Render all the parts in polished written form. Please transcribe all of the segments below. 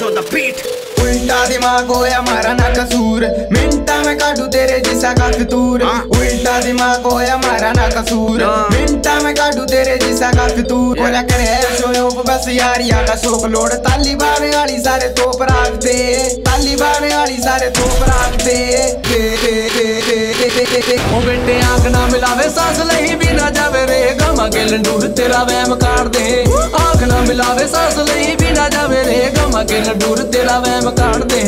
on the beat. उल्टा दिमाग होया हमारा ना कसूर, मिनटा में काटू तेरे जिसा का फितूर। उल्टा दिमाग होया हमारा ना कसूर, मिनटा में काटू तेरे जिसा का फितूर। बोला करे शोयों बस यारिया का शोक लोड, ताली बाने वाली सारे तोप राखते, ताली बाने वाली सारे तोप राखते। ओ बेटे आंख ना मिलावे सांस लही भी ना जावे रे, गमा के लंडूर तेरा वहम काट दे। आंख ना मिलावे सांस लही भी ना जावे रे, गमा के लंडूर तेरा वहम काट दे।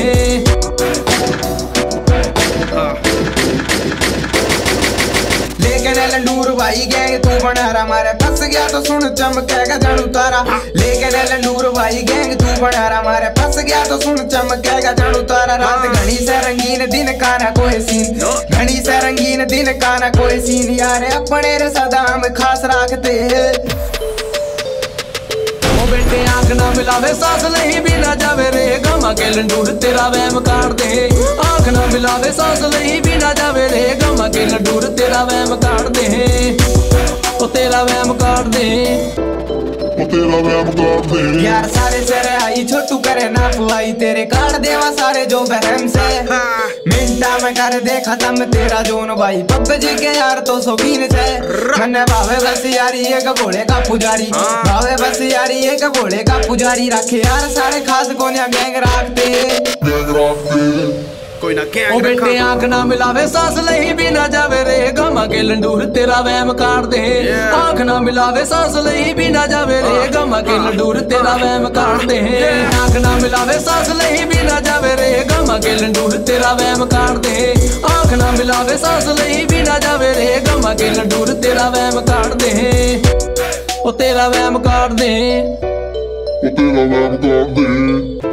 लेकिन लंडूर भाई गैंग तू बना रहा, मारे फंस गया तो सुन चमकेगा जानू तारा। लेकिन लंडूर भाई गैंग तू बना रहा, मारे फंस गया तो सुन चमकेगा जानू तारा। रात घनी से रंगीन दिन का ना कोई सीन, घनी से रंगीन दिन का ना कोई सीन। यार अपने रे सदा हम खास रखते हैं। बेटे आंख ना मिलावे सांस लही भी ना जावे रे, गमा के लंडूर तेरा वहम काट दे। आंख ना मिलावे सांस लही भी ना जावे रे, गमा के लंडूर तेरा वहम काट दे। ओ तेरा वहम काट दे, ओ तेरा वहम काट दे। यार सारे सरे आई छोटू करे ना पुआई, तेरे काट देवा सारे जो बहम से। मिनटा में कर दे खत्म तेरा जोन भाई, पबजी के यार तो शौकीन से। मन्ने भावे बस यारी एक घोड़े का पुजारी, भावे बस यारी एक घोड़े का पुजारी। रखे यार सारे खास कोनिया गैंग रखते। कोई ना ओ बेटे आंख ना मिलावे सांस लही भी ना जावे रे, गमा के लंडूर तेरा वहम काट दे। आंख ना मिलावे सांस लही भी ना जावे रे, गमा के लंडूर तेरा वहम काट दे। आंख ना मिलावे सांस लही भी ना जावे रे, गमा के लंडूर तेरा वहम काट दे। आंख ना मिलावे सांस लही भी ना जावे रे, गमा के लंडूर तेरा वहम काट दे। ओ तेरा वहम काट दे, ओ तेरा वहम काट दे।